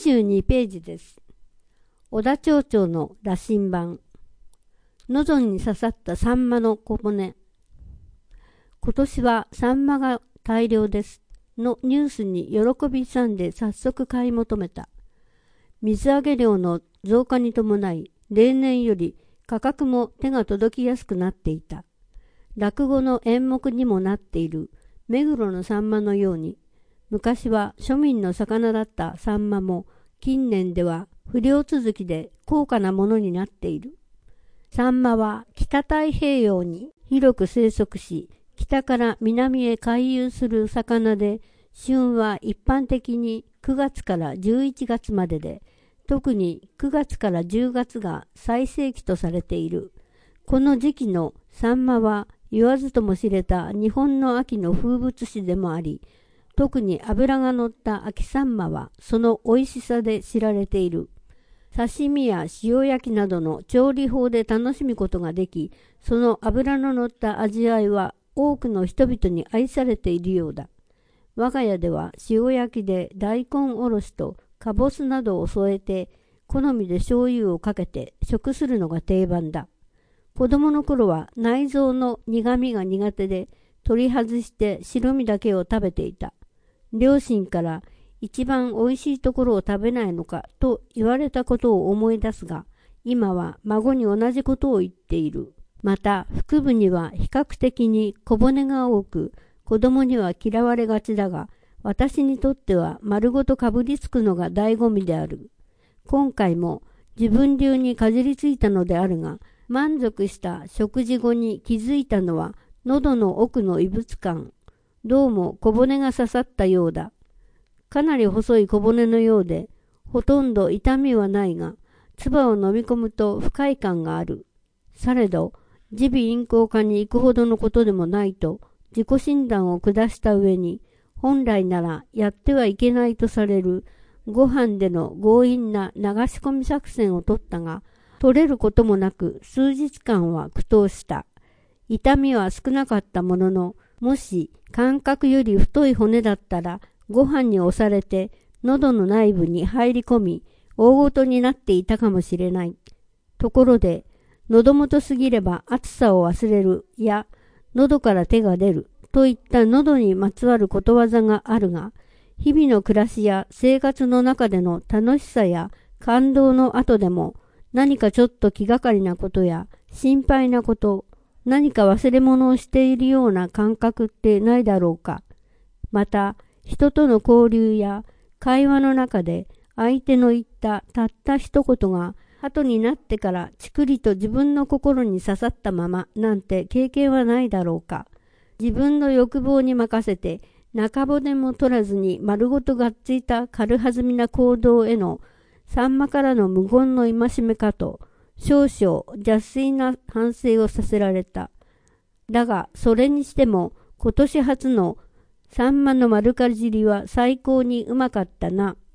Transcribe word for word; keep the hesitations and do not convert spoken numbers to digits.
じゅうにページです。小田町長の羅針盤。喉に刺さったサンマの小骨。今年はサンマが大量ですのニュースに喜びさんで早速買い求めた。水揚げ量の増加に伴い、例年より価格も手が届きやすくなっていた。落語の演目にもなっている目黒のサンマのように、昔は庶民の魚だったサンマも近年では不漁続きで高価なものになっている。サンマは北太平洋に広く生息し、北から南へ回遊する魚で、旬は一般的にくがつからじゅういちがつまでで、特にくがつからじゅうがつが最盛期とされている。この時期のサンマは言わずとも知れた日本の秋の風物詩でもあり、特に脂が乗った秋サンマはその美味しさで知られている。刺身や塩焼きなどの調理法で楽しむことができ、その脂の乗った味わいは多くの人々に愛されているようだ。我が家では塩焼きで大根おろしとかぼすなどを添えて、好みで醤油をかけて食するのが定番だ。子供の頃は内臓の苦みが苦手で、取り外して白身だけを食べていた。両親から一番おいしいところを食べないのかと言われたことを思い出すが、今は孫に同じことを言っている。また腹部には比較的に小骨が多く、子供には嫌われがちだが、私にとっては丸ごとかぶりつくのが醍醐味である。今回も自分流にかじりついたのであるが、満足した食事後に気づいたのは喉の奥の異物感。どうも小骨が刺さったようだ。かなり細い小骨のようで、ほとんど痛みはないが、唾を飲み込むと不快感がある。されど、耳鼻咽喉科に行くほどのことでもないと、自己診断を下した上に、本来ならやってはいけないとされる、ご飯での強引な流し込み作戦を取ったが、取れることもなく数日間は苦闘した。痛みは少なかったものの、もし感覚より太い骨だったらご飯に押されて喉の内部に入り込み大ごとになっていたかもしれない。ところで喉元すぎれば暑さを忘れるや喉から手が出るといった喉にまつわることわざがあるが、日々の暮らしや生活の中での楽しさや感動の後でも何かちょっと気がかりなことや心配なこと、何か忘れ物をしているような感覚ってないだろうか。また、人との交流や会話の中で相手の言ったたった一言が後になってからちくりと自分の心に刺さったままなんて経験はないだろうか。自分の欲望に任せて中骨も取らずに丸ごとがっついた軽はずみな行動へのサンマからの無言の戒めかと、少々邪推な反省をさせられた。だがそれにしても今年初のサンマの丸かじりは最高にうまかったな。